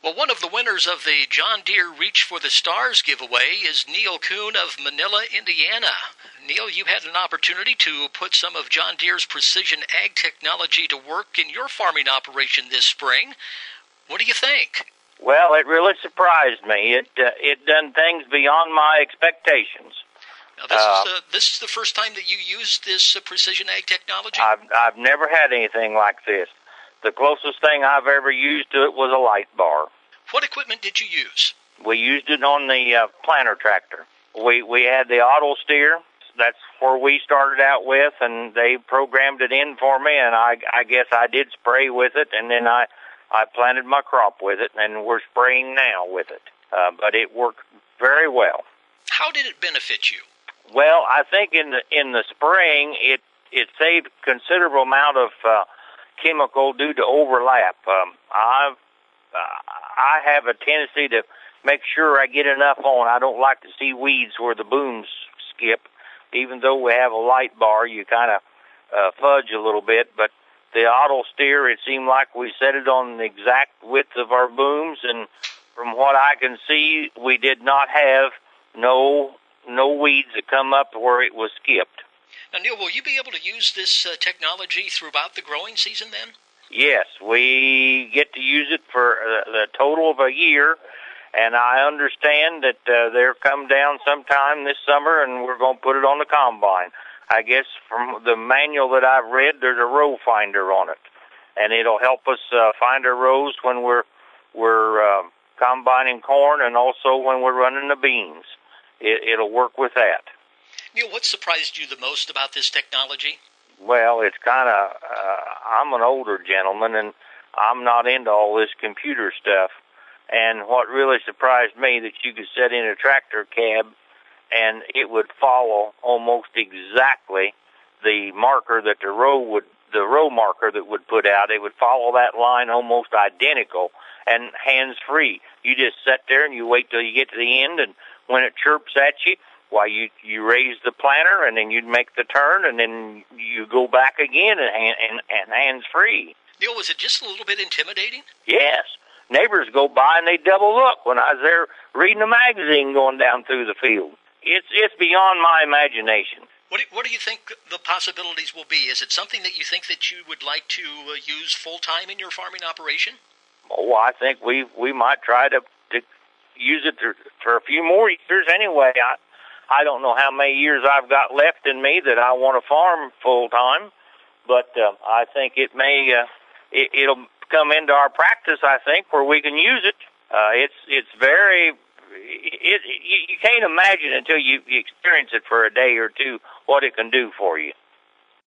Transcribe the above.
Well, one of the winners of the John Deere Reach for the Stars giveaway is Neil Kuhn of Manila, Indiana. Neil, you had an opportunity to put some of John Deere's precision ag technology to work in your farming operation this spring. What do you think? Well, it really surprised me. It done things beyond my expectations. Now, this is the first time that you used this precision ag technology? I've never had anything like this. The closest thing I've ever used to it was a light bar. What equipment did you use? We used it on the planter tractor. We had the auto steer. That's where we started out with, and they programmed it in for me, and I guess I did spray with it, and then I planted my crop with it, and we're spraying now with it. But it worked very well. How did it benefit you? Well, I think in the spraying, it saved a considerable amount of chemical due to overlap. I have a tendency to make sure I get enough on. I don't like to see weeds where the booms skip. Even though we have a light bar, you kind of fudge a little bit. But the auto steer, it seemed like we set it on the exact width of our booms, and from what I can see, we did not have no weeds that come up where it was skipped. Now, Neil, will you be able to use this technology throughout the growing season then? Yes, we get to use it for the total of a year, and I understand that they'll come down sometime this summer, and we're going to put it on the combine. I guess from the manual that I've read, there's a row finder on it, and it'll help us find our rows when we're combining corn and also when we're running the beans. It'll work with that. Neil, what surprised you the most about this technology? Well, it's kind of, I'm an older gentleman, and I'm not into all this computer stuff. And what really surprised me, that you could set in a tractor cab, and it would follow almost exactly the marker that the row marker that would put out. It would follow that line almost identical and hands-free. You just sit there and you wait till you get to the end, and when it chirps at you, why, you raise the planter, and then you'd make the turn, and then you go back again and hands-free. Neil, was it just a little bit intimidating? Yes. Neighbors go by, and they double look when I was there reading a magazine going down through the field. It's beyond my imagination. What do you think the possibilities will be? Is it something that you think that you would like to use full-time in your farming operation? Oh, I think we might try to use it for a few more years anyway. I don't know how many years I've got left in me that I want to farm full-time, but I think it may, it'll come into our practice, I think, where we can use it. It's very, you can't imagine until you experience it for a day or two what it can do for you.